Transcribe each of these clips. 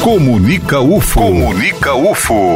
Comunica UFO. Comunica UFO.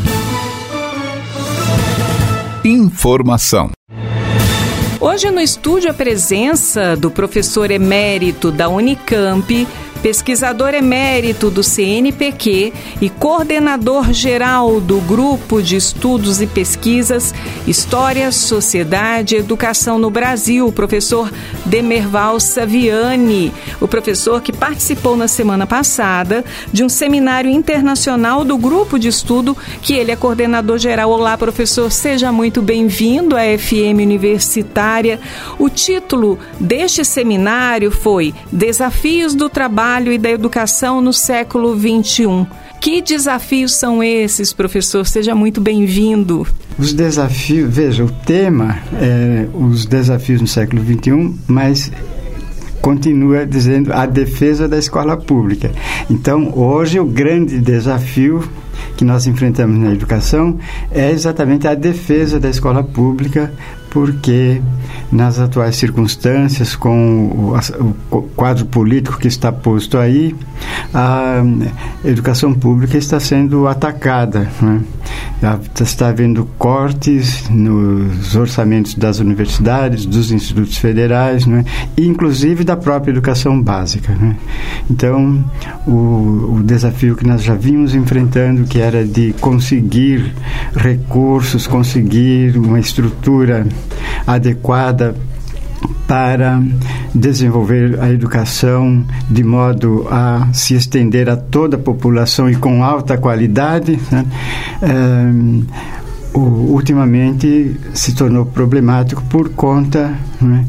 Informação. Hoje no estúdio a presença do professor emérito da Unicamp, pesquisador emérito do CNPq e coordenador geral do Grupo de Estudos e Pesquisas História, Sociedade e Educação no Brasil, o professor Demerval Saviani, o professor que participou na semana passada de um seminário internacional do Grupo de Estudo, que ele é coordenador geral. Olá, professor, seja muito bem-vindo à FM Universitária. O título deste seminário foi Desafios do Trabalho e da Educação no século XXI. Que desafios são esses, professor? Seja muito bem-vindo. Os desafios, veja, o tema é os desafios no século XXI, mas continua dizendo a defesa da escola pública. Então, hoje, o grande desafio que nós enfrentamos na educação é exatamente a defesa da escola pública, porque nas atuais circunstâncias, com o quadro político que está posto aí, a educação pública está sendo atacada, né? Está havendo cortes nos orçamentos das universidades, dos institutos federais, né? E inclusive da própria educação básica, né? Então, o desafio que nós já vimos enfrentando, que era de conseguir recursos, conseguir uma estrutura adequada para desenvolver a educação de modo a se estender a toda a população e com alta qualidade, né? Ultimamente se tornou problemático por conta, né,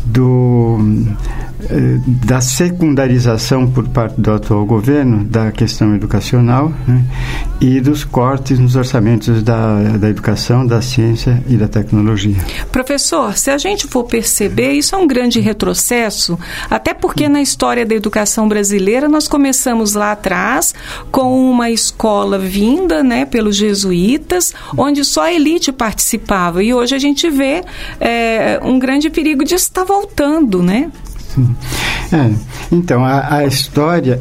da secundarização por parte do atual governo da questão educacional, né, e dos cortes nos orçamentos da educação, da ciência e da tecnologia. Professor, se a gente for perceber, isso é um grande retrocesso, até porque na história da educação brasileira nós começamos lá atrás com uma escola vinda, né, pelos jesuítas, onde só a elite participava, e hoje a gente vê um grande perigo disso estar voltando, né? Sim. Então, a história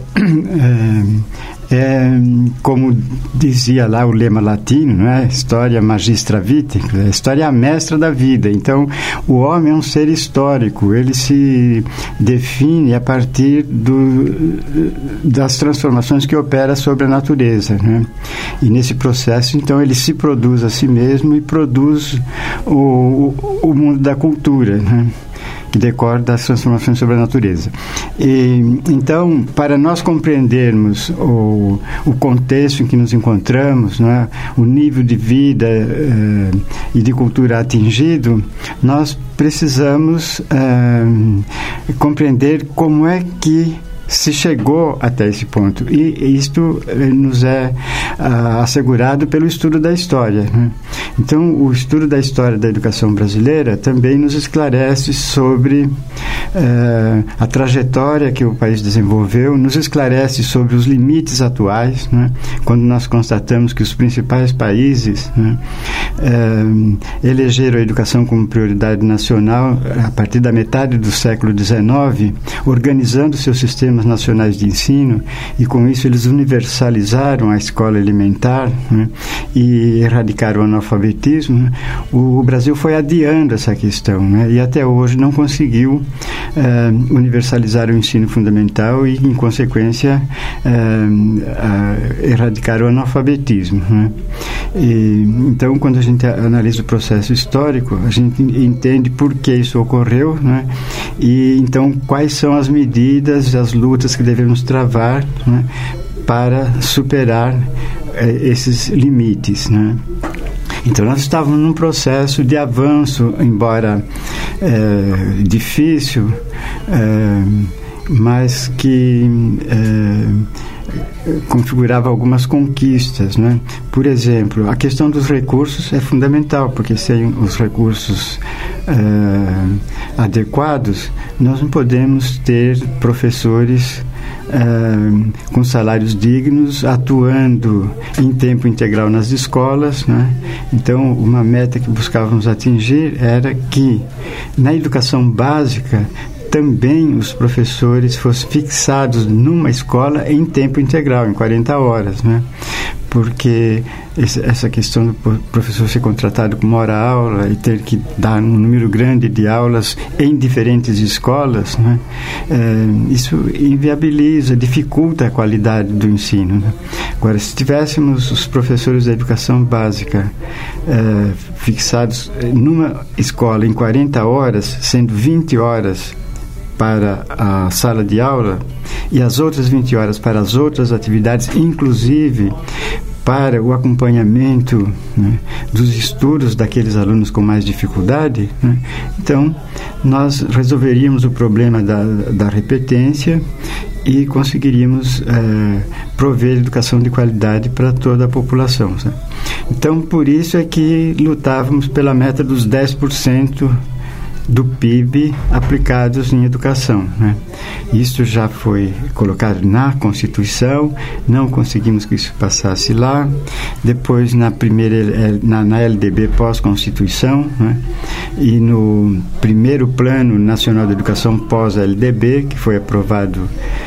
como dizia lá o lema latino, não é? História magistra vitae, a história é a mestra da vida. Então, o homem é um ser histórico, ele se define a partir das transformações que opera sobre a natureza, né? E nesse processo, então, ele se produz a si mesmo e produz o mundo da cultura, né? Que decorre das transformações sobre a natureza. Então, para nós compreendermos o contexto em que nos encontramos, né, o nível de vida e de cultura atingido, nós precisamos compreender como é que se chegou até esse ponto. E isto nos é assegurado pelo estudo da história, né? Então, o estudo da história da educação brasileira também nos esclarece sobre a trajetória que o país desenvolveu, nos esclarece sobre os limites atuais, né? Quando nós constatamos que os principais países, né, elegeram a educação como prioridade nacional a partir da metade do século XIX, organizando seus sistemas nacionais de ensino, e com isso eles universalizaram a escola elementar, né, e erradicaram o analfabetismo, né. O Brasil foi adiando essa questão, né, e até hoje não conseguiu universalizar o ensino fundamental e, em consequência, erradicar o analfabetismo, né. Então, quando a gente analisa o processo histórico, a gente entende por que isso ocorreu, né, e então quais são as medidas, as lutas que devemos travar, né, para superar esses limites, né. Então, nós estávamos num processo de avanço, embora difícil, mas que configurava algumas conquistas, né? Por exemplo, a questão dos recursos é fundamental, porque sem os recursos adequados, nós não podemos ter professores com salários dignos, atuando em tempo integral nas escolas, né? Então, uma meta que buscávamos atingir era que, na educação básica, também os professores fossem fixados numa escola em tempo integral, em 40 horas, né? Porque essa questão do professor ser contratado como hora-aula e ter que dar um número grande de aulas em diferentes escolas, né? Isso inviabiliza, dificulta a qualidade do ensino, né? Agora, se tivéssemos os professores da educação básica fixados numa escola em 40 horas, sendo 20 horas para a sala de aula e as outras 20 horas para as outras atividades, inclusive para o acompanhamento, né, dos estudos daqueles alunos com mais dificuldade, né? Então, nós resolveríamos o problema da repetência e conseguiríamos prover educação de qualidade para toda a população, sabe? Então, por isso é que lutávamos pela meta dos 10% do PIB aplicados em educação, né? Isso já foi colocado na Constituição, não conseguimos que isso passasse lá. Depois, na LDB pós-Constituição, né? E no primeiro Plano Nacional de Educação pós-LDB, que foi aprovado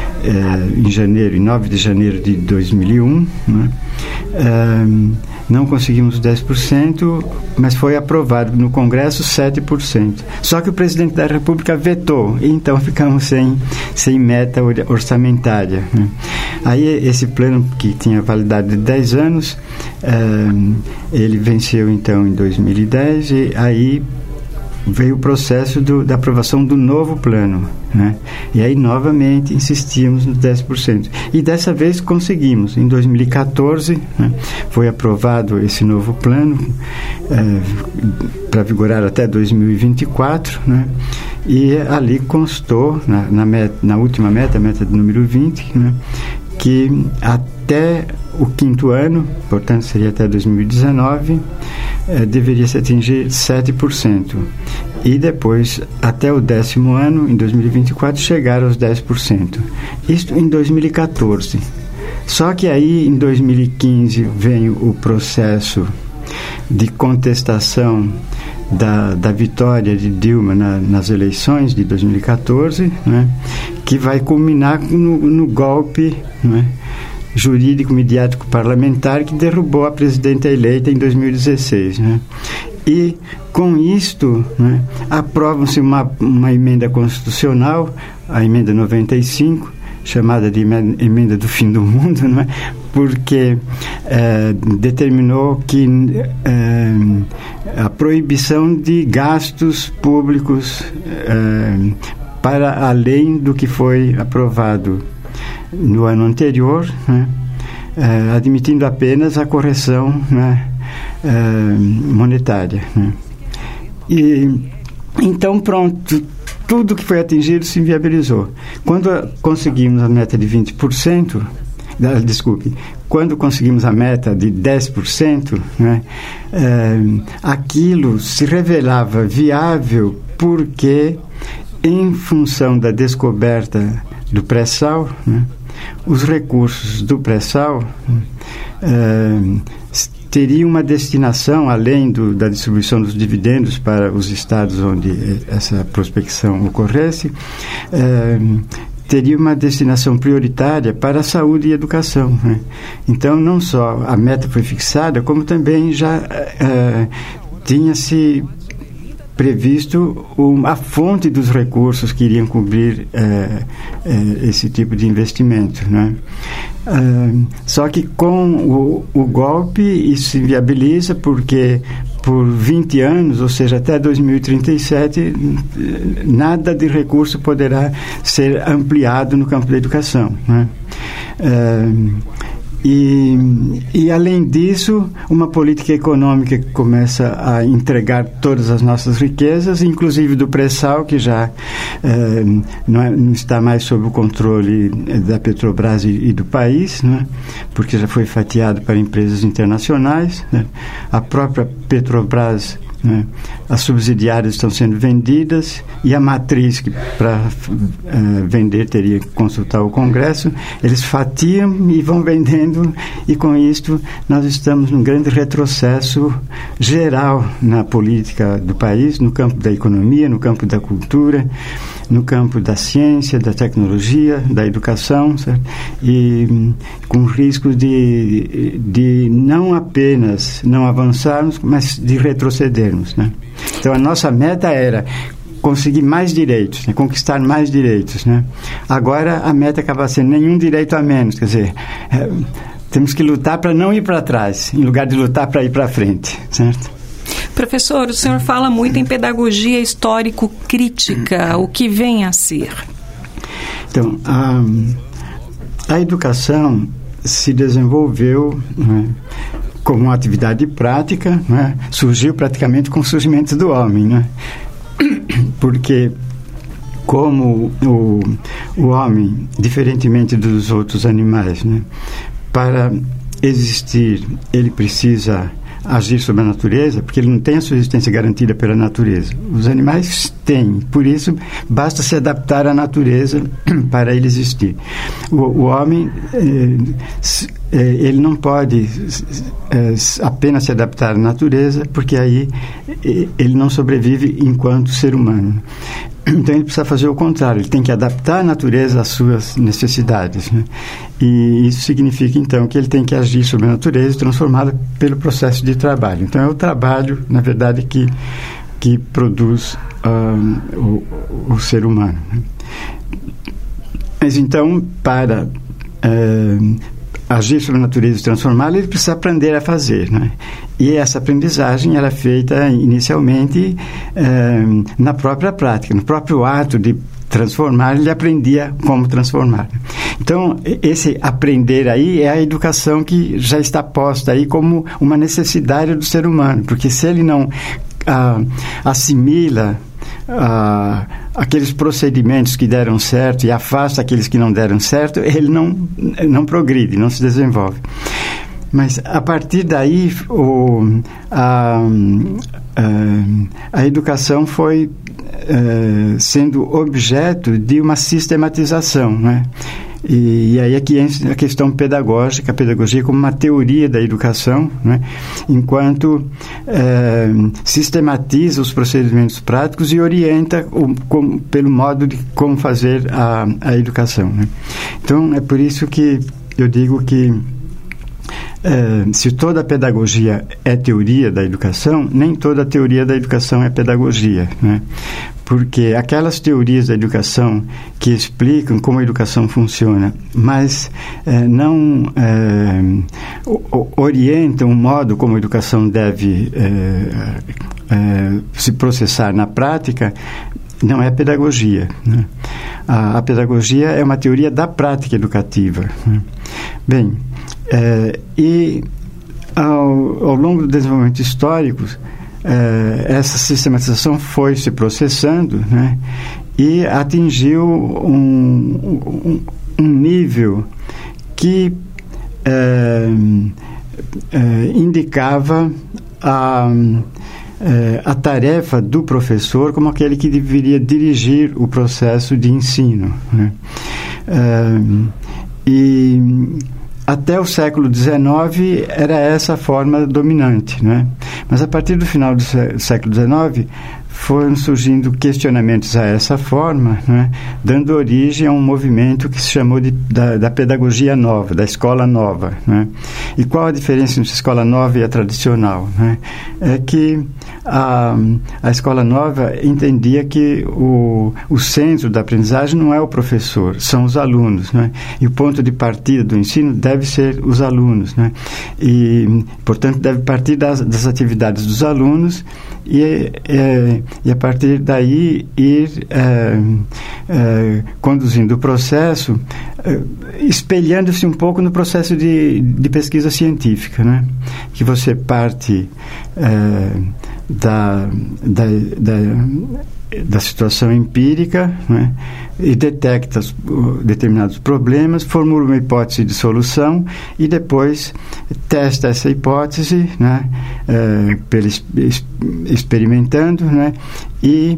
em 9 de janeiro de 2001, né? Não conseguimos 10%, mas foi aprovado no Congresso 7%. Só que o presidente da República vetou, e então ficamos sem meta orçamentária, né? Aí esse plano, que tinha validade de 10 anos, ele venceu então em 2010, e aí veio o processo da aprovação do novo plano, né? E aí novamente insistimos nos 10%. E dessa vez conseguimos. Em 2014, né, foi aprovado esse novo plano para vigorar até 2024, né? E ali constou, na última meta, a meta de número 20, né, que até o 5º ano, portanto seria até 2019, deveria se atingir 7%. E depois, até o 10º ano, em 2024, chegar aos 10%. Isto em 2014. Só que aí, em 2015, vem o processo de contestação da vitória de Dilma nas eleições de 2014, né, que vai culminar no golpe, né, jurídico, midiático, parlamentar, que derrubou a presidenta eleita em 2016, né? E com isto, né, aprova-se uma emenda constitucional, a emenda 95, chamada de emenda do fim do mundo, né? Porque determinou que a proibição de gastos públicos para além do que foi aprovado no ano anterior, né, admitindo apenas a correção, né, monetária, né. E então, pronto, tudo que foi atingido se inviabilizou. Quando conseguimos a meta de 20%, quando conseguimos a meta de 10%, né, aquilo se revelava viável porque, em função da descoberta do pré-sal, né, os recursos do pré-sal teriam uma destinação, além da distribuição dos dividendos para os estados onde essa prospecção ocorresse, teria uma destinação prioritária para a saúde e educação, né? Então, não só a meta foi fixada, como também já tinha-se previsto a fonte dos recursos que iriam cobrir esse tipo de investimento, né? Só que com o golpe isso se inviabiliza, porque por 20 anos, ou seja, até 2037, nada de recurso poderá ser ampliado no campo da educação, né? E além disso, uma política econômica que começa a entregar todas as nossas riquezas, inclusive do pré-sal, que já não está mais sob o controle da Petrobras e do país, né? Porque já foi fatiado para empresas internacionais, né? A própria Petrobras, né, as subsidiárias estão sendo vendidas, e a matriz, que para vender teria que consultar o Congresso, eles fatiam e vão vendendo, e com isto nós estamos num grande retrocesso geral na política do país, no campo da economia, no campo da cultura, no campo da ciência, da tecnologia, da educação, certo? E com risco de não apenas não avançarmos, mas de retrocedermos, né? Então, a nossa meta era conseguir mais direitos, né? Conquistar mais direitos, né? Agora, a meta acaba sendo nenhum direito a menos, quer dizer, temos que lutar para não ir para trás, em lugar de lutar para ir para frente, certo? Professor, o senhor fala muito em pedagogia histórico-crítica. O que vem a ser? Então, a educação se desenvolveu, né, como uma atividade prática, né, surgiu praticamente com o surgimento do homem, né? Porque como o homem, diferentemente dos outros animais, né, para existir, ele precisa agir sobre a natureza, porque ele não tem a sua existência garantida pela natureza. Os animais têm, por isso basta se adaptar à natureza para ele existir. O homem, ele não pode apenas se adaptar à natureza, porque aí ele não sobrevive enquanto ser humano. Então ele precisa fazer o contrário, ele tem que adaptar a natureza às suas necessidades, né? E isso significa então que ele tem que agir sobre a natureza transformada pelo processo de trabalho. Então é o trabalho, na verdade, que produz o ser humano, né? Mas então, para agir sobre a natureza e transformá-la, ele precisa aprender a fazer, né? E essa aprendizagem era feita inicialmente na própria prática, no próprio ato de transformar, ele aprendia como transformar. Então, esse aprender aí é a educação que já está posta aí como uma necessidade do ser humano, porque se ele não assimila aqueles procedimentos que deram certo e afasta aqueles que não deram certo, ele não progride, não se desenvolve. Mas a partir daí a educação foi sendo objeto de uma sistematização, né? E aí aqui entra a questão pedagógica, a pedagogia como uma teoria da educação, né? Enquanto sistematiza os procedimentos práticos e orienta pelo modo de como fazer a educação, né? Então, é por isso que eu digo que se toda a pedagogia é teoria da educação, nem toda a teoria da educação é pedagogia, né? Porque aquelas teorias da educação que explicam como a educação funciona, mas não orientam o modo como a educação deve se processar na prática, não é pedagogia, né? A pedagogia é uma teoria da prática educativa, né? Bem, e ao longo do desenvolvimento histórico, essa sistematização foi se processando, né? E atingiu um nível que indicava a tarefa do professor como aquele que deveria dirigir o processo de ensino, né? E até o século XIX era essa a forma dominante, né? Mas a partir do final do século XIX foram surgindo questionamentos a essa forma, né? Dando origem a um movimento que se chamou da pedagogia nova, da escola nova, né? E qual a diferença entre a escola nova e a tradicional, né? É que a escola nova entendia que o centro da aprendizagem não é o professor, são os alunos, né? E o ponto de partida do ensino deve ser os alunos, né? E, portanto, deve partir das atividades dos alunos e a partir daí ir conduzindo o processo, espelhando-se um pouco no processo de pesquisa científica, né? Que você parte da situação empírica, né? E detecta determinados problemas, formula uma hipótese de solução e depois testa essa hipótese, né? Experimentando, né? E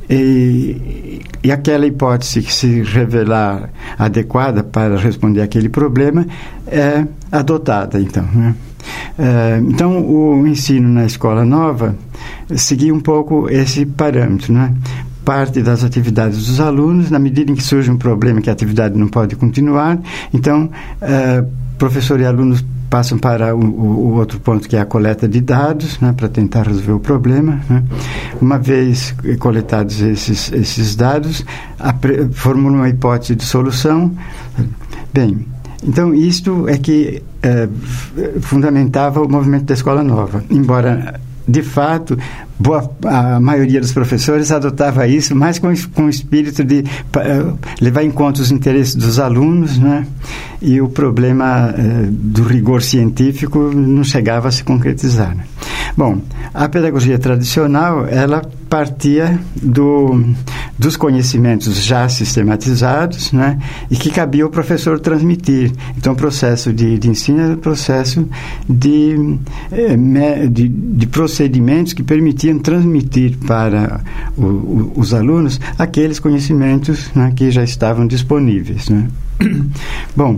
aquela hipótese que se revelar adequada para responder àquele problema é adotada, então, né? Então, o ensino na escola nova seguia um pouco esse parâmetro, né? parte das atividades dos alunos. Na medida em que surge um problema que a atividade não pode continuar, então professor e alunos passam para o outro ponto, que é a coleta de dados, né, para tentar resolver o problema, né. Uma vez coletados esses dados, formulam uma hipótese de solução. Bem, então isto é que fundamentava o movimento da Escola Nova, embora de fato a maioria dos professores adotava isso mais com o espírito de levar em conta os interesses dos alunos, né? E o problema do rigor científico não chegava a se concretizar, né? Bom, a pedagogia tradicional, ela partia dos conhecimentos já sistematizados, né? E que cabia ao professor transmitir. Então, o processo de ensino era um processo de procedimentos que permitiam transmitir para os alunos aqueles conhecimentos, né, que já estavam disponíveis, né? Bom,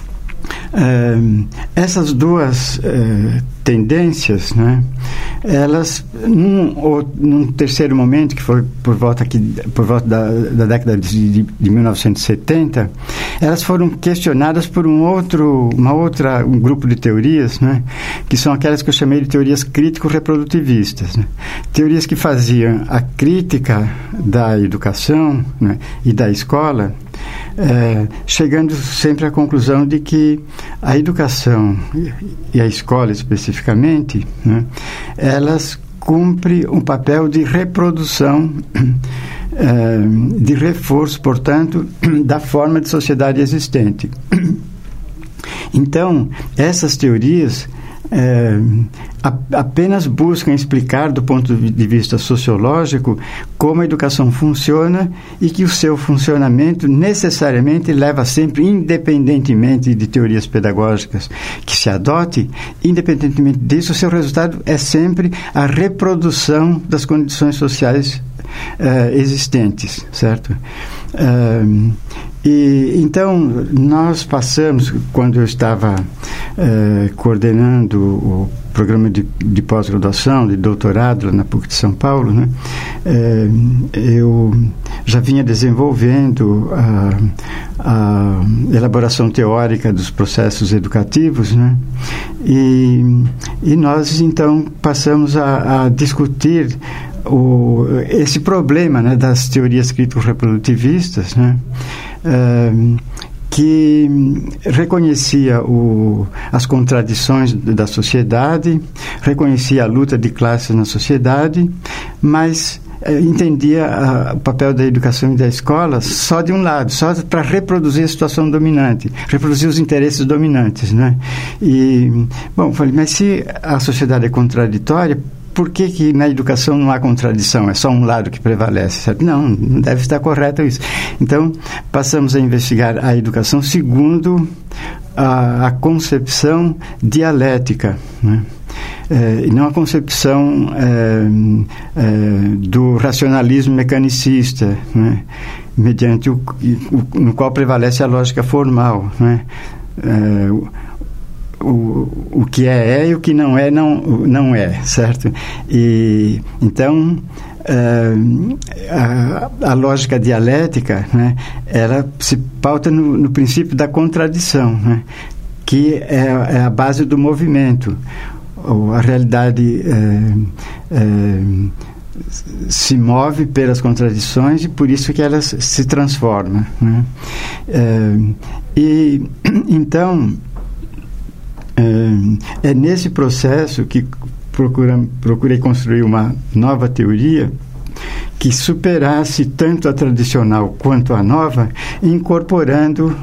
essas duas tendências, né, elas, num terceiro momento, que foi por volta da década de 1970, elas foram questionadas por um grupo de teorias, né, que são aquelas que eu chamei de teorias crítico-reprodutivistas, né? Teorias que faziam a crítica da educação, né, e da escola, chegando sempre à conclusão de que a educação e a escola especificamente, né, elas cumprem um papel de reprodução, de reforço, portanto, da forma de sociedade existente. Então, essas teorias apenas buscam explicar, do ponto de vista sociológico, como a educação funciona e que o seu funcionamento necessariamente leva sempre, independentemente de teorias pedagógicas que se adote, independentemente disso, o seu resultado é sempre a reprodução das condições sociais existentes, certo? E então nós passamos, quando eu estava coordenando o programa de pós-graduação, de doutorado lá na PUC de São Paulo, né, eu já vinha desenvolvendo a elaboração teórica dos processos educativos, né, e nós então passamos a discutir esse problema, né, das teorias crítico-reprodutivistas, né, que reconhecia as contradições da sociedade, reconhecia a luta de classes na sociedade, mas entendia o papel da educação e da escola só de um lado, só para reproduzir a situação dominante, reproduzir os interesses dominantes, né? E, bom, falei, mas se a sociedade é contraditória, por que na educação não há contradição? É só um lado que prevalece, certo? Não deve estar correto isso. Então, passamos a investigar a educação segundo a concepção dialética, né? E não a concepção do racionalismo mecanicista, né? Mediante no qual prevalece a lógica formal, né? O que é e o que não é, não é, certo? E então a lógica dialética, né, ela se pauta no princípio da contradição, né, que é a base do movimento. A realidade se move pelas contradições e por isso que ela se transforma, né? E então é nesse processo que procurei construir uma nova teoria que superasse tanto a tradicional quanto a nova, incorporando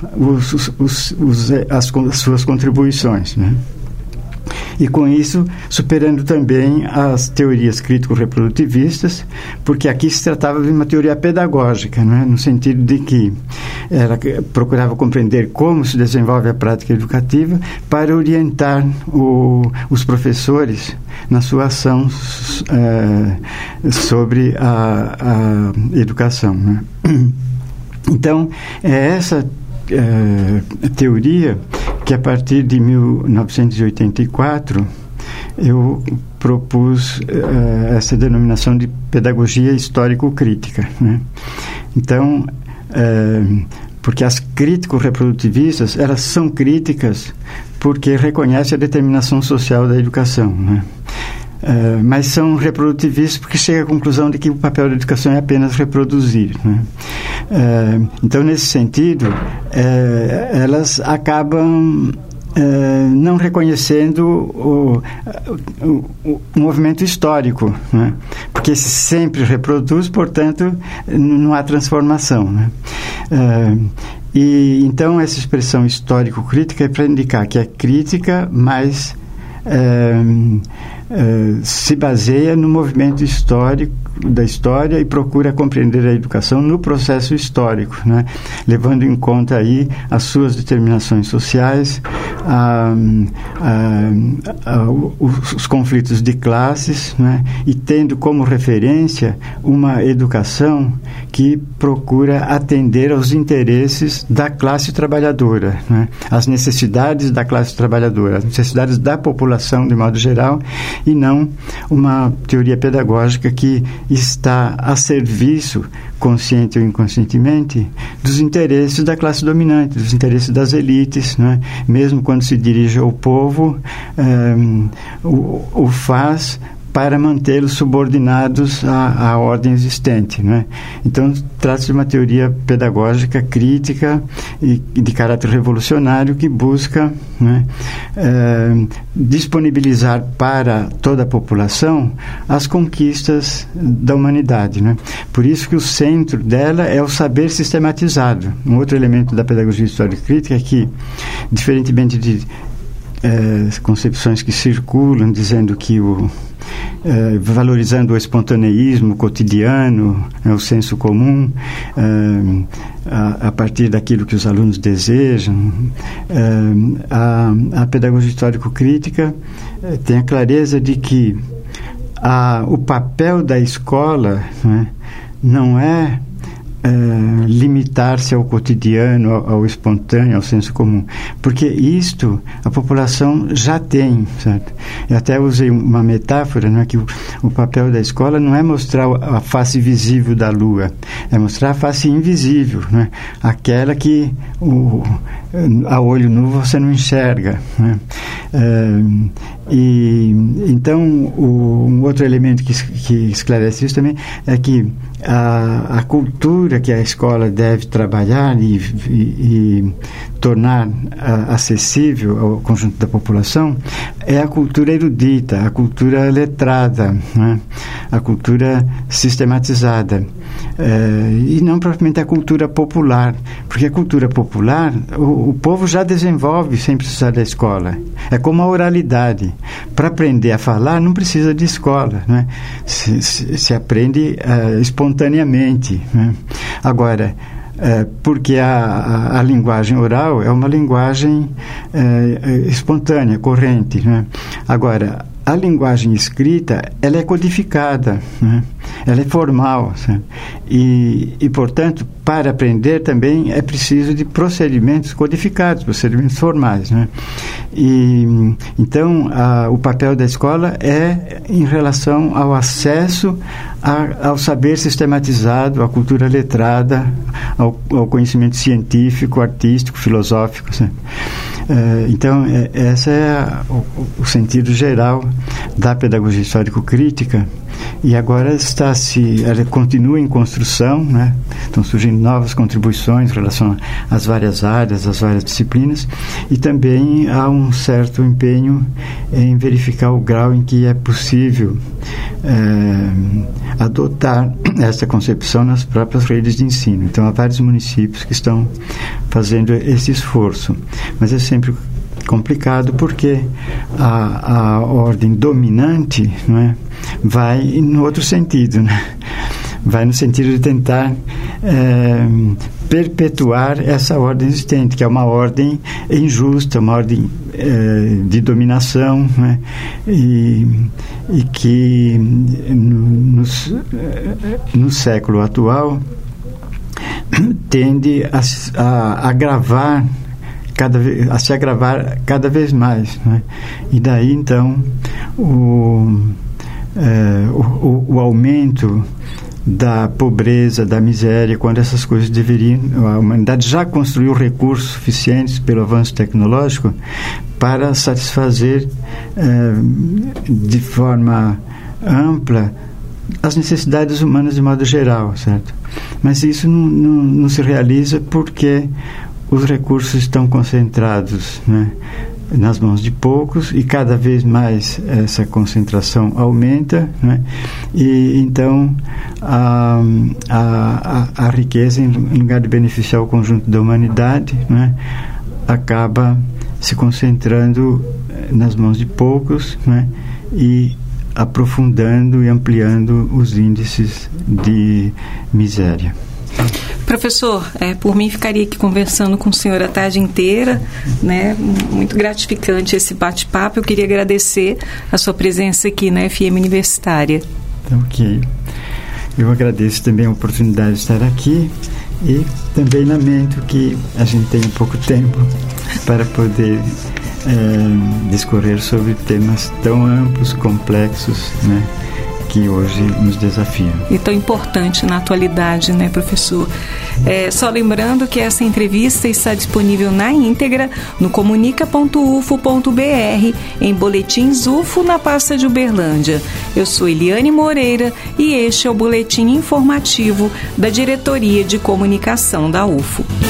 as suas contribuições, né? E com isso, superando também as teorias crítico-reprodutivistas, porque aqui se tratava de uma teoria pedagógica, né? No sentido de que ela procurava compreender como se desenvolve a prática educativa para orientar os professores na sua ação sobre a educação, né? Então, é essa teoria que a partir de 1984 eu propus essa denominação de pedagogia histórico-crítica, né? Então, porque as crítico-reprodutivistas, elas são críticas porque reconhecem a determinação social da educação, né? Mas são reprodutivistas porque chegam à conclusão de que o papel da educação é apenas reproduzir, né? Então, nesse sentido, elas acabam não reconhecendo o movimento histórico, né? Porque se sempre reproduz, portanto, não há transformação, né? E então essa expressão histórico-crítica é para indicar que é crítica, mas se baseia no movimento histórico da história e procura compreender a educação no processo histórico, né? Levando em conta aí as suas determinações sociais, os conflitos de classes, né? E tendo como referência uma educação que procura atender aos interesses da classe trabalhadora, né? As necessidades da classe trabalhadora, as necessidades da população de modo geral, e não uma teoria pedagógica que está a serviço, consciente ou inconscientemente, dos interesses da classe dominante, dos interesses das elites, né? Mesmo quando se dirige ao povo, o faz para mantê-los subordinados à ordem existente, né? Então, trata-se de uma teoria pedagógica crítica e de caráter revolucionário que busca, né, disponibilizar para toda a população as conquistas da humanidade, né? Por isso que o centro dela é o saber sistematizado. Um outro elemento da pedagogia histórica crítica é que, diferentemente de concepções que circulam dizendo que valorizando o espontaneísmo cotidiano, o senso comum, a partir daquilo que os alunos desejam, a pedagogia histórico-crítica tem a clareza de que o papel da escola, né, não é limitar-se ao cotidiano, ao espontâneo, ao senso comum, porque isto a população já tem, certo? Eu até usei uma metáfora, né, que o papel da escola não é mostrar a face visível da lua, é mostrar a face invisível, né? Aquela que a olho nu você não enxerga, né? E então um outro elemento que esclarece isso também é que a cultura que a escola deve trabalhar e tornar acessível ao conjunto da população é a cultura erudita, a cultura letrada, né? A cultura sistematizada, e não propriamente a cultura popular, porque a cultura popular o povo já desenvolve sem precisar da escola. É como a oralidade. Para aprender a falar não precisa de escola, né? Se aprende espontaneamente, né? Agora, porque a linguagem oral é uma linguagem espontânea, corrente, né? Agora, a linguagem escrita, ela é codificada, né? Ela é formal, né? E, portanto, para aprender também é preciso de procedimentos codificados, procedimentos formais, né? E, então, o papel da escola é em relação ao acesso ao saber sistematizado, à cultura letrada, ao conhecimento científico, artístico, filosófico, né? Então, esse é o sentido geral da pedagogia histórico-crítica, e agora ela continua em construção, né? Estão surgindo novas contribuições em relação às várias áreas, às várias disciplinas, e também há um certo empenho em verificar o grau em que é possível adotar essa concepção nas próprias redes de ensino. Então, há vários municípios que estão fazendo esse esforço, mas é sempre complicado porque a ordem dominante, não é, vai no outro sentido, né? Vai no sentido de tentar perpetuar essa ordem existente, que é uma ordem injusta, uma ordem de dominação, né? E que no século atual tende a agravar a se agravar cada vez mais, né? E daí então o aumento da pobreza, da miséria, quando essas coisas deveriam... A humanidade já construiu recursos suficientes pelo avanço tecnológico para satisfazer de forma ampla as necessidades humanas de modo geral, certo? Mas isso não se realiza porque os recursos estão concentrados, né, nas mãos de poucos, e cada vez mais essa concentração aumenta, né? E então a riqueza, em lugar de beneficiar o conjunto da humanidade, né, acaba se concentrando nas mãos de poucos, né, e aprofundando e ampliando os índices de miséria. Professor, por mim ficaria aqui conversando com o senhor a tarde inteira, né? Muito gratificante esse bate-papo. Eu queria agradecer a sua presença aqui na FM Universitária. Ok. Eu agradeço também a oportunidade de estar aqui e também lamento que a gente tenha pouco tempo para poder discorrer sobre temas tão amplos, complexos, né, que hoje nos desafiam. E tão importante na atualidade, né, professor? Só lembrando que essa entrevista está disponível na íntegra no comunica.ufo.br, em boletins UFO na pasta de Uberlândia. Eu sou Eliane Moreira e este é o boletim informativo da Diretoria de Comunicação da UFO.